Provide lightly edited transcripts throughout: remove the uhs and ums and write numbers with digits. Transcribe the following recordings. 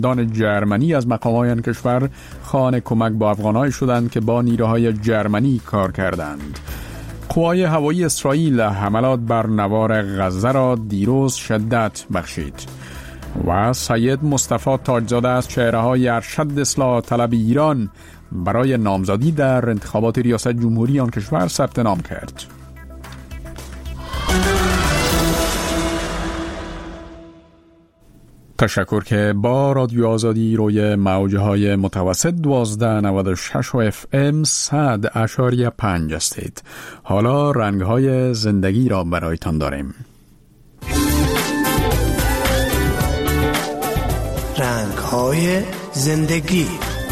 دان جرمنی از مقام‌های آن کشور خواهان کمک با افغان‌های شدند که با نیروهای جرمنی کار کردند. قوای هوایی اسرائیل حملات بر نوار غزه را دیروز شدت بخشید. و سید مصطفی تاجزاده از چهره‌های ارشد اصلاح طلب ایران برای نامزدی در انتخابات ریاست جمهوری آن کشور ثبت نام کرد. تشکر که با رادیو آزادی روی موجهای متوسط 1296 و FM 100.5 هستید. حالا رنگهای زندگی را برایتان داریم. رنگهای زندگی.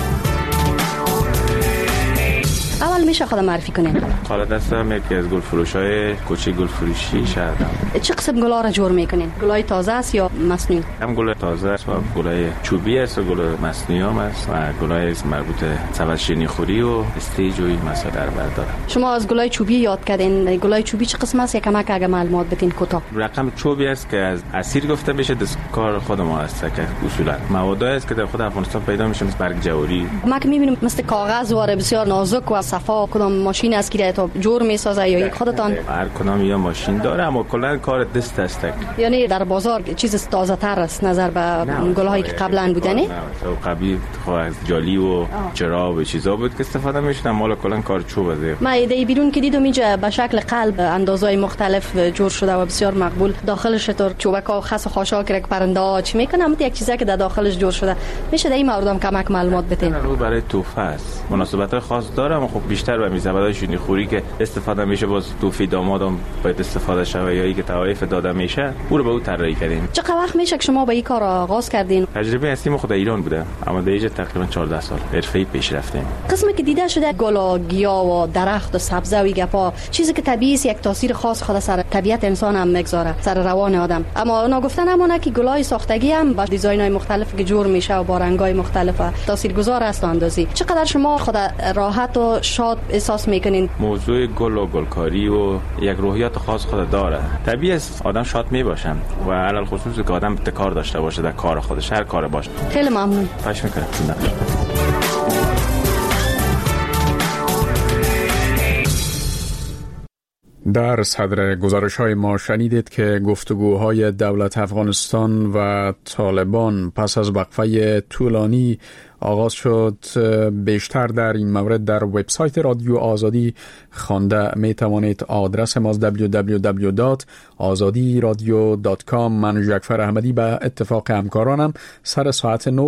اول میشه خودم معرفی کنین؟ خالد هستم، یکی از گل فروشای کوچه گل فروشی شهرم. چه قسم گلا را جور میکنین؟ گلای تازه است یا مصنوعی؟ هم گل تازه است و گلای چوبی است و گل مصنوعی هم است و گلای مربوط سبد شیرینی خوری و استیج و این مسائل در بر داره. شما از گلای چوبی یاد کردین. گلای چوبی چه قسم است؟ یکم اگه معلومات بدین کوتاه. رقم چوبی است که از اسیر گفته میشه، دستکار خود ما است که اصولا موادی است که در خود افغانستان پیدا میشه، مثل برگ جواری. ما که میبینیم مثل کاغذ و بسیار نازک و صفا. کدام ماشین است که تو جور میسازه یا یک خودتان؟ هر کدام یا ماشین داره، اما کلا کار دست است. یعنی در بازار چیز تازه تر است نظر به گل‌هایی که قبلا بودنی؟ نه، قبلی از جالی و چرا و چیزا بود که استفاده می‌شدن، مال کلا کار چوب است. ما ایده بیرون که دیدم اینجا به شکل قلب اندازهای مختلف جور شده و بسیار مقبول. داخلش تو چوبک و خس و خاشاک که پرنده ها چی میکنن، یک چیزی که در داخلش جور شده. میشه در این موردم کمک معلومات بدین؟ برای تحفه است، مناسبت‌های خاص داره، اما خب بیشتر به میزبان‌های شیرینی خوری که استفاده میشه، باز توفی دامادم باید استفاده شه یا که توایف داده میشه، او رو به او طراحی کردیم. چقدر وقت میشه که شما به این کار آغاز کردین؟ تجربه اصلی ما خود ایران بوده، اما در اینجا تقریبا 14 سال حرفه‌ای پیش رفتیم. قسمی که دیده شده گل و گیاه و درخت و سبزه و گپا، چیزی که طبیعی است، یک تاثیر خاص خود سر طبیعت انسان هم میگذاره، سر روان آدم. اما اونا گفتن همونه که گلای ساختگی هم با دیزاین‌های مختلف که جور میشه و با رنگ‌های مختلف تاثیرگذار است اندازی. چقدر شما خود راحت و شاد احساس میکنین؟ موضوع گل و گلکاری و یک روحیات خاص خود داره. طبیعی است آدم شاد میباشن و علل خصوص که آدم ابتکار داشته باشه در کار خودش، هر کار باشه. خیلی ممنون. خواهش میکنم. در صدر گزارش‌های ما شنیدید که گفتگوهای دولت افغانستان و طالبان پس از وقفه طولانی آغاز شد. بیشتر در این مورد در وبسایت رادیو آزادی خوانده می توانید. آدرس ما www.azadiradio.com. من جعفر احمدی به اتفاق همکارانم سر ساعت 9